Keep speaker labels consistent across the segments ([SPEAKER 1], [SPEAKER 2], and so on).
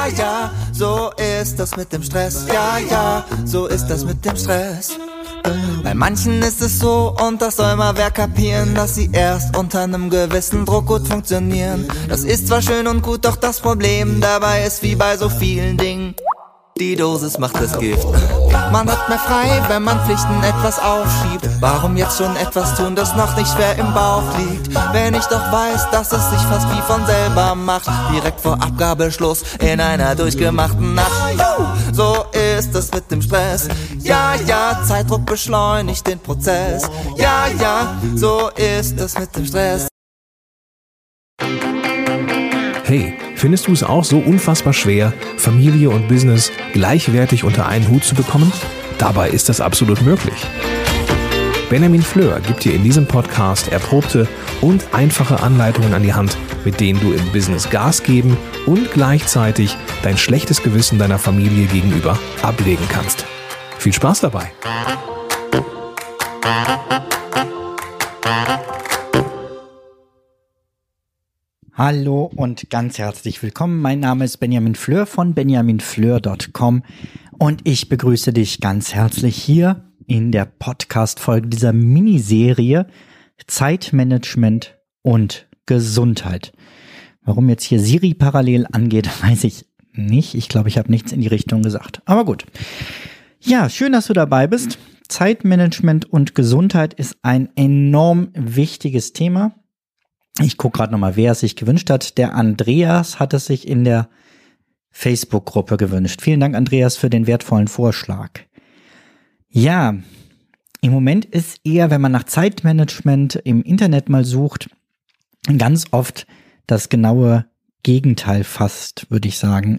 [SPEAKER 1] Ja, ja, so ist das mit dem Stress. Ja, ja, so ist das mit dem Stress. Bei manchen ist es so, und das soll mal wer kapieren, dass sie erst unter einem gewissen Druck gut funktionieren. Das ist zwar schön und gut, doch das Problem dabei ist wie bei so vielen Dingen: die Dosis macht das Gift. Man hat mehr frei, wenn man Pflichten etwas aufschiebt. Warum jetzt schon etwas tun, das noch nicht schwer im Bauch liegt? Wenn ich doch weiß, dass es sich fast wie von selber macht, direkt vor Abgabeschluss in einer durchgemachten Nacht. So ist es mit dem Stress. Ja, ja, Zeitdruck beschleunigt den Prozess. Ja, ja, so ist es mit dem Stress.
[SPEAKER 2] Hey, findest du es auch so unfassbar schwer, Familie und Business gleichwertig unter einen Hut zu bekommen? Dabei ist das absolut möglich. Benjamin Fleur gibt dir in diesem Podcast erprobte und einfache Anleitungen an die Hand, mit denen du im Business Gas geben und gleichzeitig dein schlechtes Gewissen deiner Familie gegenüber ablegen kannst. Viel Spaß dabei!
[SPEAKER 3] Hallo und ganz herzlich willkommen. Mein Name ist Benjamin Fleur von benjaminfleur.com und ich begrüße dich ganz herzlich hier in der Podcast-Folge dieser Miniserie Zeitmanagement und Gesundheit. Warum jetzt hier Siri parallel angeht, weiß ich nicht. Ich glaube, ich habe nichts in die Richtung gesagt. Aber gut. Ja, schön, dass du dabei bist. Zeitmanagement und Gesundheit ist ein enorm wichtiges Thema. Ich gucke gerade nochmal, wer es sich gewünscht hat. Der Andreas hat es sich in der Facebook-Gruppe gewünscht. Vielen Dank, Andreas, für den wertvollen Vorschlag. Ja, im Moment ist eher, wenn man nach Zeitmanagement im Internet mal sucht, ganz oft das genaue Gegenteil fast, würde ich sagen.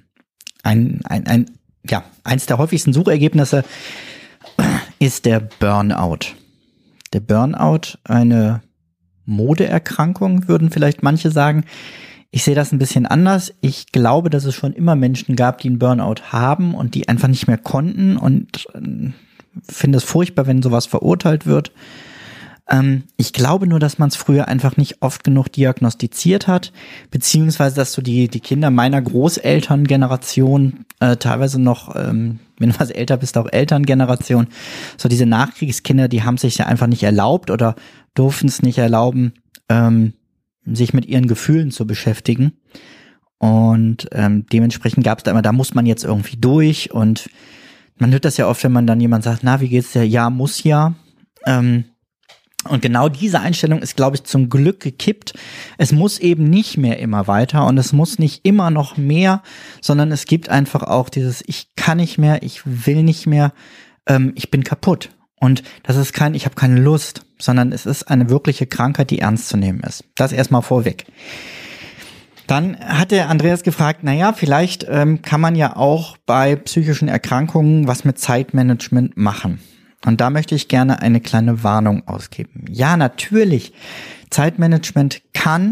[SPEAKER 3] Eins der häufigsten Suchergebnisse ist der Burnout. Der Burnout, eine Modeerkrankung, würden vielleicht manche sagen. Ich sehe das ein bisschen anders. Ich glaube, dass es schon immer Menschen gab, die einen Burnout haben und die einfach nicht mehr konnten, und finde es furchtbar, wenn sowas verurteilt wird. Ich glaube nur, dass man es früher einfach nicht oft genug diagnostiziert hat, beziehungsweise dass so die Kinder meiner Großelterngeneration, teilweise noch, wenn du was älter bist, auch Elterngeneration, so diese Nachkriegskinder, die haben sich ja einfach nicht erlaubt oder durften es nicht erlauben, sich mit ihren Gefühlen zu beschäftigen. Und dementsprechend gab es da immer, da muss man jetzt irgendwie durch, und man hört das ja oft, wenn man dann jemand sagt, na, wie geht's dir? Ja, muss ja. Und genau diese Einstellung ist, glaube ich, zum Glück gekippt. Es muss eben nicht mehr immer weiter und es muss nicht immer noch mehr, sondern es gibt einfach auch dieses, ich kann nicht mehr, ich will nicht mehr, ich bin kaputt. Und das ist ich habe keine Lust, sondern es ist eine wirkliche Krankheit, die ernst zu nehmen ist. Das erstmal vorweg. Dann hat der Andreas gefragt, naja, vielleicht kann man ja auch bei psychischen Erkrankungen was mit Zeitmanagement machen. Und da möchte ich gerne eine kleine Warnung ausgeben. Ja, natürlich, Zeitmanagement kann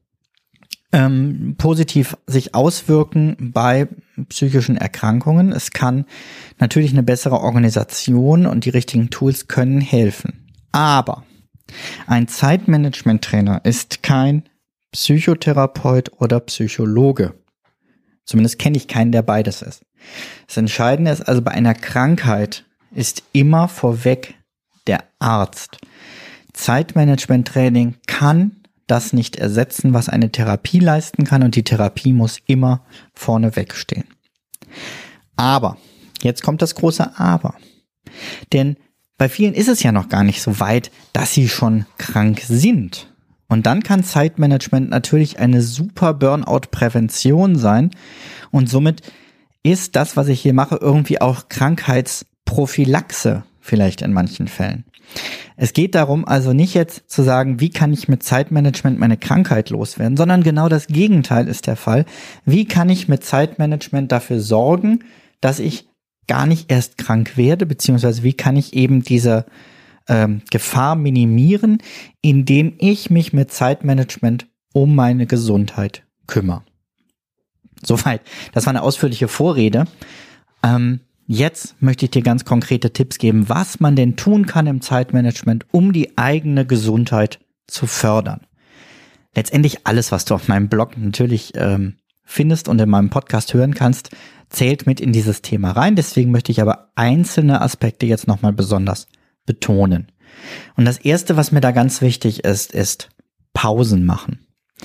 [SPEAKER 3] positiv sich auswirken bei psychischen Erkrankungen. Es kann natürlich eine bessere Organisation und die richtigen Tools können helfen. Aber ein Zeitmanagement-Trainer ist kein Psychotherapeut oder Psychologe. Zumindest kenne ich keinen, der beides ist. Das Entscheidende ist also, bei einer Krankheit ist immer vorweg der Arzt. Zeitmanagement-Training kann das nicht ersetzen, was eine Therapie leisten kann, und die Therapie muss immer vorneweg stehen. Aber, jetzt kommt das große Aber. Denn bei vielen ist es ja noch gar nicht so weit, dass sie schon krank sind. Und dann kann Zeitmanagement natürlich eine super Burnout-Prävention sein, und somit ist das, was ich hier mache, irgendwie auch Krankheitsprophylaxe vielleicht in manchen Fällen. Es geht darum, also nicht jetzt zu sagen, wie kann ich mit Zeitmanagement meine Krankheit loswerden, sondern genau das Gegenteil ist der Fall. Wie kann ich mit Zeitmanagement dafür sorgen, dass ich gar nicht erst krank werde, beziehungsweise wie kann ich eben diese Gefahr minimieren, indem ich mich mit Zeitmanagement um meine Gesundheit kümmere. Soweit. Das war eine ausführliche Vorrede. Jetzt möchte ich dir ganz konkrete Tipps geben, was man denn tun kann im Zeitmanagement, um die eigene Gesundheit zu fördern. Letztendlich alles, was du auf meinem Blog natürlich findest und in meinem Podcast hören kannst, zählt mit in dieses Thema rein. Deswegen möchte ich aber einzelne Aspekte jetzt nochmal besonders betonen. Und das Erste, was mir da ganz wichtig ist Pausen machen.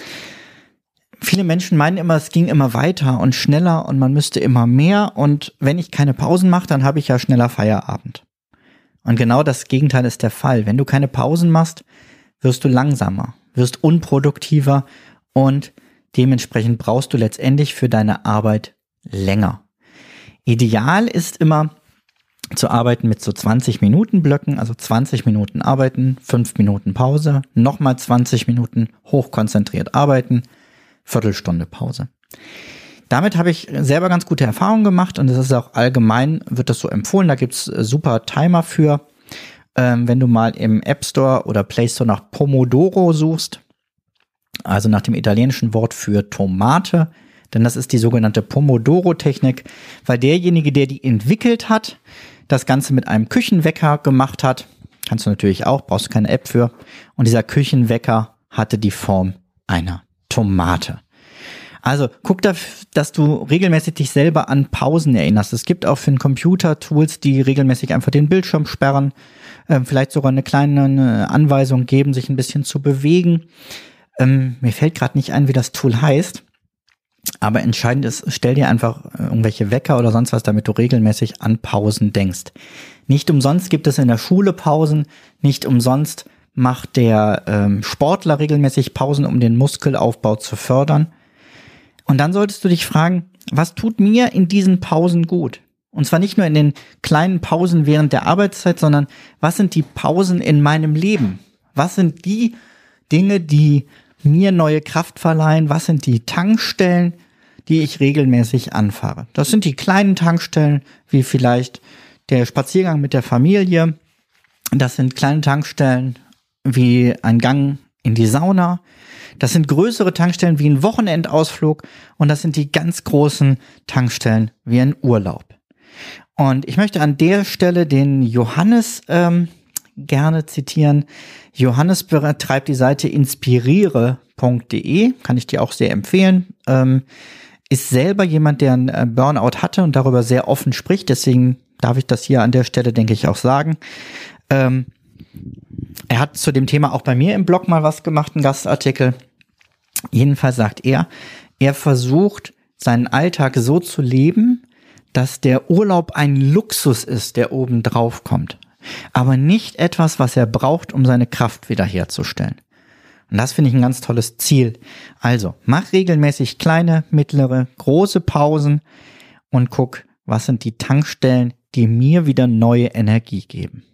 [SPEAKER 3] Viele Menschen meinen immer, es ging immer weiter und schneller und man müsste immer mehr. Und wenn ich keine Pausen mache, dann habe ich ja schneller Feierabend. Und genau das Gegenteil ist der Fall. Wenn du keine Pausen machst, wirst du langsamer, wirst unproduktiver und dementsprechend brauchst du letztendlich für deine Arbeit länger. Ideal ist immer zu arbeiten mit so 20-Minuten-Blöcken, also 20 Minuten arbeiten, 5 Minuten Pause, nochmal 20 Minuten hochkonzentriert arbeiten, Viertelstunde Pause. Damit habe ich selber ganz gute Erfahrungen gemacht und das ist auch allgemein, wird das so empfohlen, da gibt es super Timer für. Wenn du mal im App Store oder Play Store nach Pomodoro suchst, also nach dem italienischen Wort für Tomate, denn das ist die sogenannte Pomodoro-Technik, weil derjenige, der die entwickelt hat, das Ganze mit einem Küchenwecker gemacht hat, kannst du natürlich auch, brauchst du keine App für, und dieser Küchenwecker hatte die Form einer Tomate. Also guck da, dass du regelmäßig dich selber an Pausen erinnerst. Es gibt auch für den Computer Tools, die regelmäßig einfach den Bildschirm sperren, vielleicht sogar eine kleine Anweisung geben, sich ein bisschen zu bewegen. Mir fällt gerade nicht ein, wie das Tool heißt, aber entscheidend ist, stell dir einfach irgendwelche Wecker oder sonst was, damit du regelmäßig an Pausen denkst. Nicht umsonst gibt es in der Schule Pausen, nicht umsonst macht der Sportler regelmäßig Pausen, um den Muskelaufbau zu fördern. Und dann solltest du dich fragen, was tut mir in diesen Pausen gut? Und zwar nicht nur in den kleinen Pausen während der Arbeitszeit, sondern was sind die Pausen in meinem Leben? Was sind die Dinge, die mir neue Kraft verleihen? Was sind die Tankstellen, die ich regelmäßig anfahre? Das sind die kleinen Tankstellen, wie vielleicht der Spaziergang mit der Familie. Das sind kleine Tankstellen wie ein Gang in die Sauna. Das sind größere Tankstellen wie ein Wochenendausflug und das sind die ganz großen Tankstellen wie ein Urlaub. Und ich möchte an der Stelle den Johannes gerne zitieren. Johannes betreibt die Seite inspiriere.de, kann ich dir auch sehr empfehlen. Ist selber jemand, der einen Burnout hatte und darüber sehr offen spricht, deswegen darf ich das hier an der Stelle, denke ich, auch sagen. Er hat zu dem Thema auch bei mir im Blog mal was gemacht, einen Gastartikel. Jedenfalls sagt er versucht, seinen Alltag so zu leben, dass der Urlaub ein Luxus ist, der oben drauf kommt. Aber nicht etwas, was er braucht, um seine Kraft wiederherzustellen. Und das finde ich ein ganz tolles Ziel. Also, mach regelmäßig kleine, mittlere, große Pausen und guck, was sind die Tankstellen, die mir wieder neue Energie geben.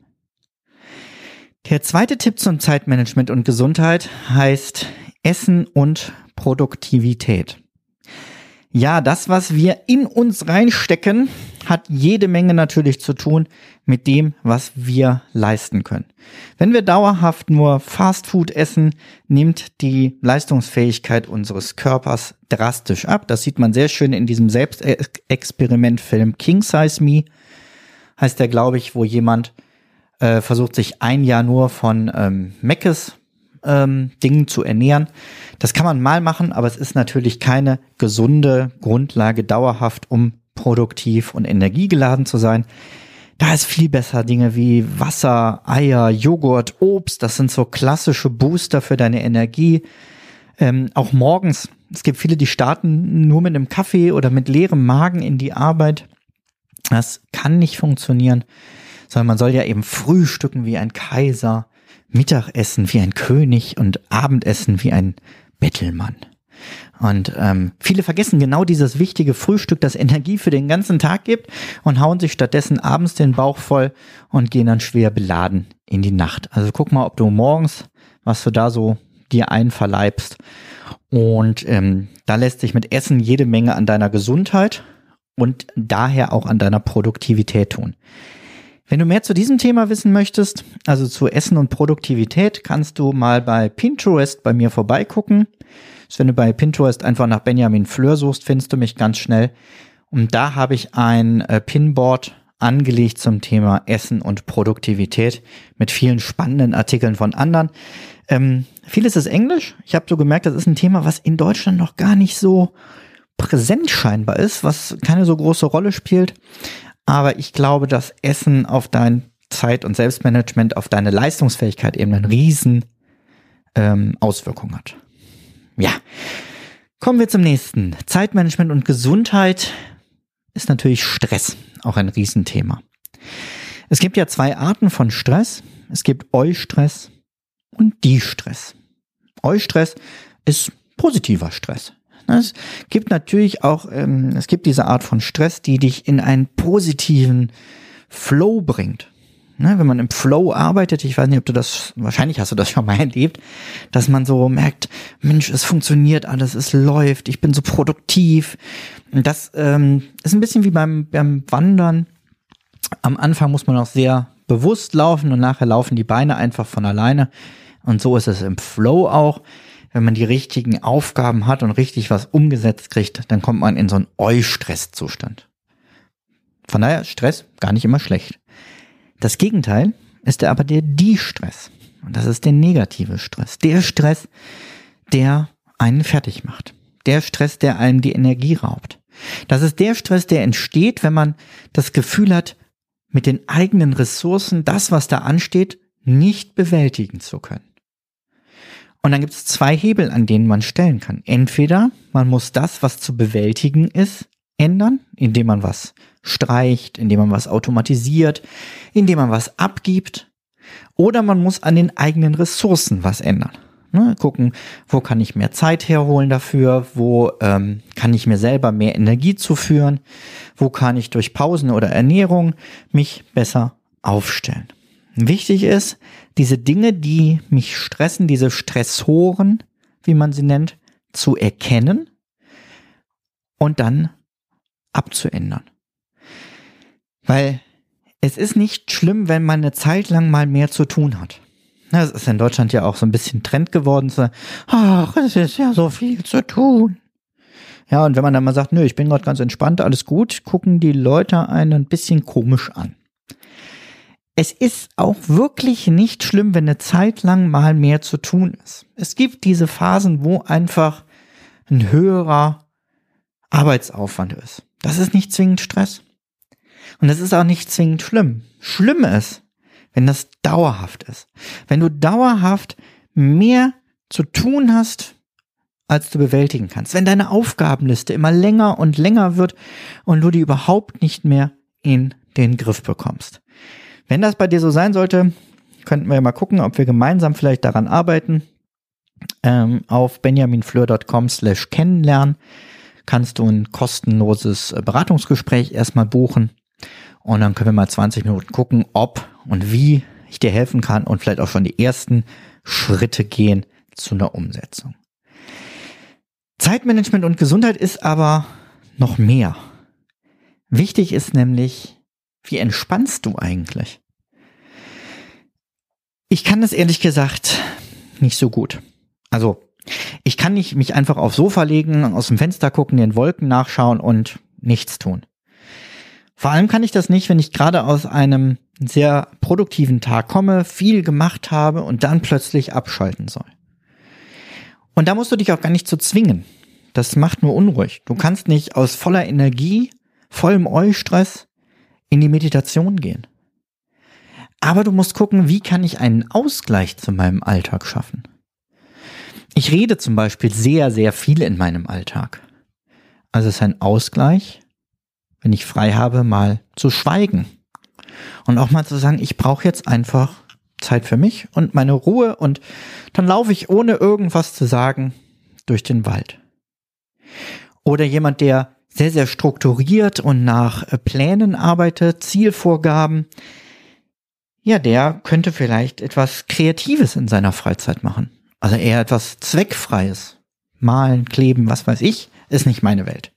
[SPEAKER 3] Der zweite Tipp zum Zeitmanagement und Gesundheit heißt Essen und Produktivität. Ja, das, was wir in uns reinstecken, hat jede Menge natürlich zu tun mit dem, was wir leisten können. Wenn wir dauerhaft nur Fastfood essen, nimmt die Leistungsfähigkeit unseres Körpers drastisch ab. Das sieht man sehr schön in diesem Selbstexperimentfilm King Size Me, heißt der, glaube ich, wo jemand versucht, sich ein Jahr nur von Mc's Dingen zu ernähren. Das kann man mal machen, aber es ist natürlich keine gesunde Grundlage dauerhaft, um produktiv und energiegeladen zu sein. Da ist viel besser Dinge wie Wasser, Eier, Joghurt, Obst. Das sind so klassische Booster für deine Energie. Auch morgens. Es gibt viele, die starten nur mit einem Kaffee oder mit leerem Magen in die Arbeit. Das kann nicht funktionieren, sondern man soll ja eben frühstücken wie ein Kaiser, Mittagessen wie ein König und Abendessen wie ein Bettelmann. Und viele vergessen genau dieses wichtige Frühstück, das Energie für den ganzen Tag gibt und hauen sich stattdessen abends den Bauch voll und gehen dann schwer beladen in die Nacht. Also guck mal, ob du morgens, was du da so dir einverleibst. Und da lässt sich mit Essen jede Menge an deiner Gesundheit und daher auch an deiner Produktivität tun. Wenn du mehr zu diesem Thema wissen möchtest, also zu Essen und Produktivität, kannst du mal bei Pinterest bei mir vorbeigucken. Also wenn du bei Pinterest einfach nach Benjamin Fleur suchst, findest du mich ganz schnell. Und da habe ich ein Pinboard angelegt zum Thema Essen und Produktivität mit vielen spannenden Artikeln von anderen. Vieles ist Englisch. Ich habe so gemerkt, das ist ein Thema, was in Deutschland noch gar nicht so präsent scheinbar ist, was keine so große Rolle spielt. Aber ich glaube, dass Essen auf dein Zeit- und Selbstmanagement, auf deine Leistungsfähigkeit eben eine riesen Auswirkung hat. Ja, kommen wir zum nächsten. Zeitmanagement und Gesundheit ist natürlich Stress, auch ein Riesenthema. Es gibt ja 2 Arten von Stress. Es gibt Eustress und Distress. Eustress ist positiver Stress. Es gibt natürlich auch, es gibt diese Art von Stress, die dich in einen positiven Flow bringt. Wenn man im Flow arbeitet, ich weiß nicht, ob du das, wahrscheinlich hast du das schon mal erlebt, dass man so merkt, Mensch, es funktioniert alles, es läuft, ich bin so produktiv. Und das ist ein bisschen wie beim Wandern. Am Anfang muss man auch sehr bewusst laufen und nachher laufen die Beine einfach von alleine. Und so ist es im Flow auch. Wenn man die richtigen Aufgaben hat und richtig was umgesetzt kriegt, dann kommt man in so einen Eustresszustand. Von daher ist Stress gar nicht immer schlecht. Das Gegenteil ist aber der Distress. Und das ist der negative Stress. Der Stress, der einen fertig macht. Der Stress, der einem die Energie raubt. Das ist der Stress, der entsteht, wenn man das Gefühl hat, mit den eigenen Ressourcen das, was da ansteht, nicht bewältigen zu können. Und dann gibt es 2 Hebel, an denen man stellen kann. Entweder man muss das, was zu bewältigen ist, ändern, indem man was streicht, indem man was automatisiert, indem man was abgibt. Oder man muss an den eigenen Ressourcen was ändern. Gucken, wo kann ich mehr Zeit herholen dafür, wo kann ich mir selber mehr Energie zuführen, wo kann ich durch Pausen oder Ernährung mich besser aufstellen. Wichtig ist, diese Dinge, die mich stressen, diese Stressoren, wie man sie nennt, zu erkennen und dann abzuändern. Weil es ist nicht schlimm, wenn man eine Zeit lang mal mehr zu tun hat. Das ist in Deutschland ja auch so ein bisschen Trend geworden, zu sagen, ach, es ist ja so viel zu tun. Ja, und wenn man dann mal sagt, nö, ich bin gerade ganz entspannt, alles gut, gucken die Leute einen ein bisschen komisch an. Es ist auch wirklich nicht schlimm, wenn eine Zeit lang mal mehr zu tun ist. Es gibt diese Phasen, wo einfach ein höherer Arbeitsaufwand ist. Das ist nicht zwingend Stress. Und das ist auch nicht zwingend schlimm. Schlimm ist, wenn das dauerhaft ist. Wenn du dauerhaft mehr zu tun hast, als du bewältigen kannst. Wenn deine Aufgabenliste immer länger und länger wird und du die überhaupt nicht mehr in den Griff bekommst. Wenn das bei dir so sein sollte, könnten wir ja mal gucken, ob wir gemeinsam vielleicht daran arbeiten. Auf benjaminfleur.com/kennenlernen kannst du ein kostenloses Beratungsgespräch erstmal buchen. Und dann können wir mal 20 Minuten gucken, ob und wie ich dir helfen kann und vielleicht auch schon die ersten Schritte gehen zu einer Umsetzung. Zeitmanagement und Gesundheit ist aber noch mehr. Wichtig ist nämlich, wie entspannst du eigentlich? Ich kann das ehrlich gesagt nicht so gut. Also, ich kann nicht mich einfach aufs Sofa legen, aus dem Fenster gucken, den Wolken nachschauen und nichts tun. Vor allem kann ich das nicht, wenn ich gerade aus einem sehr produktiven Tag komme, viel gemacht habe und dann plötzlich abschalten soll. Und da musst du dich auch gar nicht zu zwingen. Das macht nur unruhig. Du kannst nicht aus voller Energie, vollem Eustress in die Meditation gehen. Aber du musst gucken, wie kann ich einen Ausgleich zu meinem Alltag schaffen. Ich rede zum Beispiel sehr, sehr viel in meinem Alltag. Also es ist ein Ausgleich, wenn ich frei habe, mal zu schweigen. Und auch mal zu sagen, ich brauche jetzt einfach Zeit für mich und meine Ruhe und dann laufe ich ohne irgendwas zu sagen durch den Wald. Oder jemand, der sehr, sehr strukturiert und nach Plänen arbeitet, Zielvorgaben, ja, der könnte vielleicht etwas Kreatives in seiner Freizeit machen. Also eher etwas Zweckfreies. Malen, kleben, was weiß ich, ist nicht meine Welt.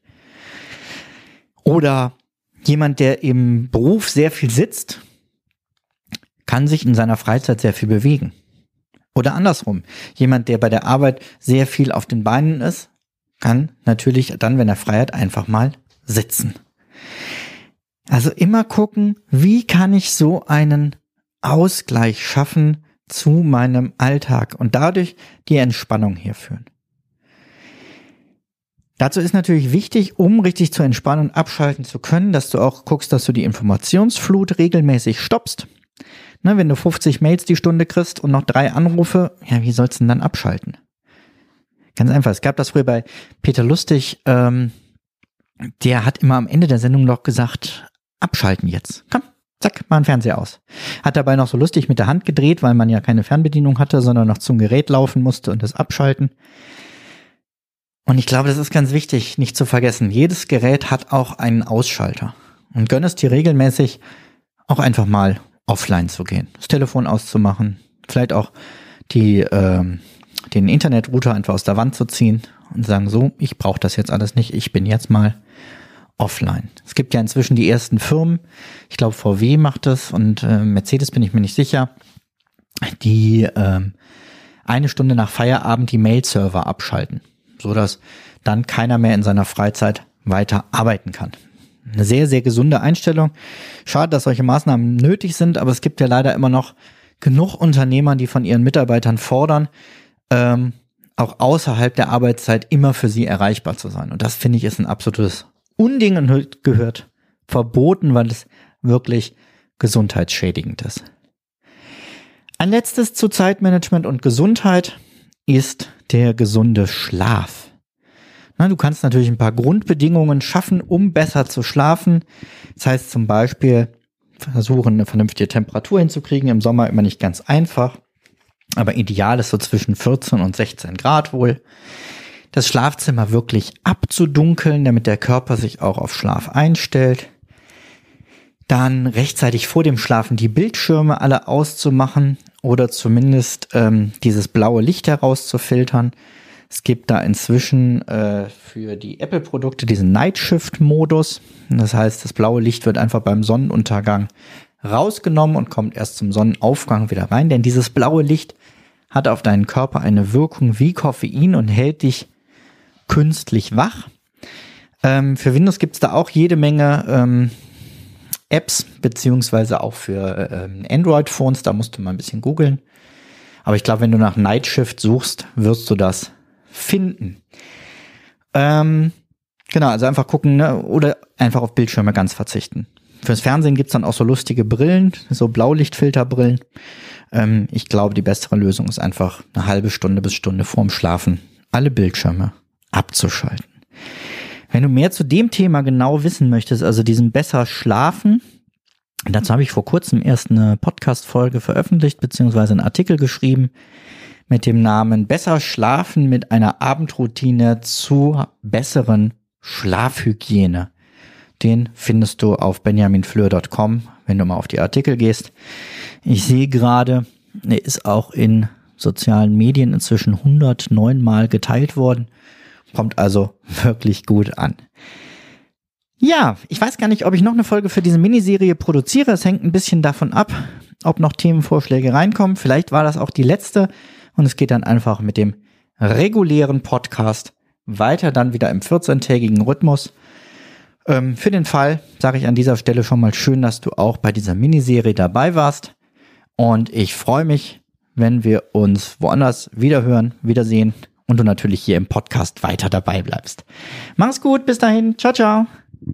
[SPEAKER 3] Oder jemand, der im Beruf sehr viel sitzt, kann sich in seiner Freizeit sehr viel bewegen. Oder andersrum, jemand, der bei der Arbeit sehr viel auf den Beinen ist, kann natürlich dann, wenn er frei hat, einfach mal sitzen. Also immer gucken, wie kann ich so einen Ausgleich schaffen zu meinem Alltag und dadurch die Entspannung herführen. Dazu ist natürlich wichtig, um richtig zu entspannen und abschalten zu können, dass du auch guckst, dass du die Informationsflut regelmäßig stoppst. Ne, wenn du 50 Mails die Stunde kriegst und noch 3 Anrufe, ja, wie sollst du denn dann abschalten? Ganz einfach, es gab das früher bei Peter Lustig, der hat immer am Ende der Sendung noch gesagt, abschalten jetzt, komm, zack, mal einen Fernseher aus. Hat dabei noch so lustig mit der Hand gedreht, weil man ja keine Fernbedienung hatte, sondern noch zum Gerät laufen musste und das abschalten. Und ich glaube, das ist ganz wichtig, nicht zu vergessen, jedes Gerät hat auch einen Ausschalter. Und gönn es dir regelmäßig, auch einfach mal offline zu gehen, das Telefon auszumachen, vielleicht auch den Internetrouter einfach aus der Wand zu ziehen und sagen, so, ich brauche das jetzt alles nicht, ich bin jetzt mal offline. Es gibt ja inzwischen die ersten Firmen, ich glaube VW macht das und Mercedes bin ich mir nicht sicher, die 1 Stunde nach Feierabend die Mail-Server abschalten, sodass dann keiner mehr in seiner Freizeit weiter arbeiten kann. Eine sehr, sehr gesunde Einstellung. Schade, dass solche Maßnahmen nötig sind, aber es gibt ja leider immer noch genug Unternehmer, die von ihren Mitarbeitern fordern, auch außerhalb der Arbeitszeit immer für sie erreichbar zu sein. Und das, finde ich, ist ein absolutes Unding und gehört verboten, weil es wirklich gesundheitsschädigend ist. Ein letztes zu Zeitmanagement und Gesundheit ist der gesunde Schlaf. Na, du kannst natürlich ein paar Grundbedingungen schaffen, um besser zu schlafen. Das heißt zum Beispiel, versuchen eine vernünftige Temperatur hinzukriegen. Im Sommer immer nicht ganz einfach, aber ideal ist so zwischen 14 und 16 Grad wohl. Das Schlafzimmer wirklich abzudunkeln, damit der Körper sich auch auf Schlaf einstellt. Dann rechtzeitig vor dem Schlafen die Bildschirme alle auszumachen oder zumindest dieses blaue Licht herauszufiltern. Es gibt da inzwischen für die Apple-Produkte diesen Night-Shift-Modus. Das heißt, das blaue Licht wird einfach beim Sonnenuntergang rausgenommen und kommt erst zum Sonnenaufgang wieder rein. Denn dieses blaue Licht hat auf deinen Körper eine Wirkung wie Koffein und hält dich künstlich wach. Für Windows gibt es da auch jede Menge Apps, beziehungsweise auch für Android-Phones. Da musst du mal ein bisschen googeln. Aber ich glaube, wenn du nach Night Shift suchst, wirst du das finden. Genau, also einfach gucken, ne? Oder einfach auf Bildschirme ganz verzichten. Fürs Fernsehen gibt's dann auch so lustige Brillen, so Blaulichtfilterbrillen. Ich glaube, die bessere Lösung ist einfach eine halbe Stunde bis Stunde vorm Schlafen alle Bildschirme abzuschalten. Wenn du mehr zu dem Thema genau wissen möchtest, also diesem besser Schlafen, dazu habe ich vor kurzem erst eine Podcast-Folge veröffentlicht, beziehungsweise einen Artikel geschrieben mit dem Namen Besser schlafen mit einer Abendroutine zu besseren Schlafhygiene. Den findest du auf benjaminfleur.com, wenn du mal auf die Artikel gehst. Ich sehe gerade, er ist auch in sozialen Medien inzwischen 109 Mal geteilt worden. Kommt also wirklich gut an. Ja, ich weiß gar nicht, ob ich noch eine Folge für diese Miniserie produziere. Es hängt ein bisschen davon ab, ob noch Themenvorschläge reinkommen. Vielleicht war das auch die letzte und es geht dann einfach mit dem regulären Podcast weiter, dann wieder im 14-tägigen Rhythmus. Für den Fall sage ich an dieser Stelle schon mal schön, dass du auch bei dieser Miniserie dabei warst. Und ich freue mich, wenn wir uns woanders wiederhören, wiedersehen und du natürlich hier im Podcast weiter dabei bleibst. Mach's gut, bis dahin. Ciao, ciao.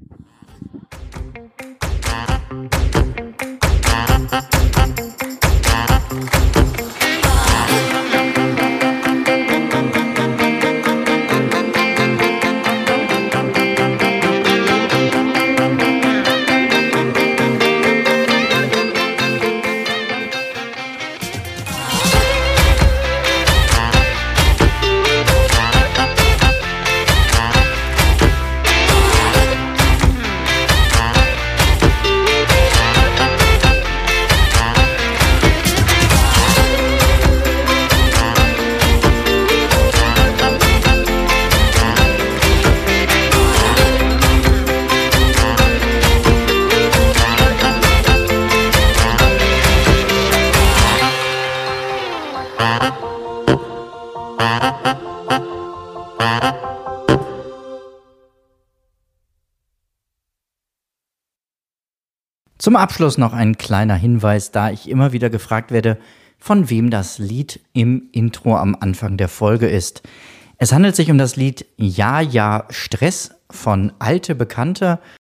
[SPEAKER 3] Zum Abschluss noch ein kleiner Hinweis, da ich immer wieder gefragt werde, von wem das Lied im Intro am Anfang der Folge ist. Es handelt sich um das Lied Ja, ja, Stress von Alte Bekannte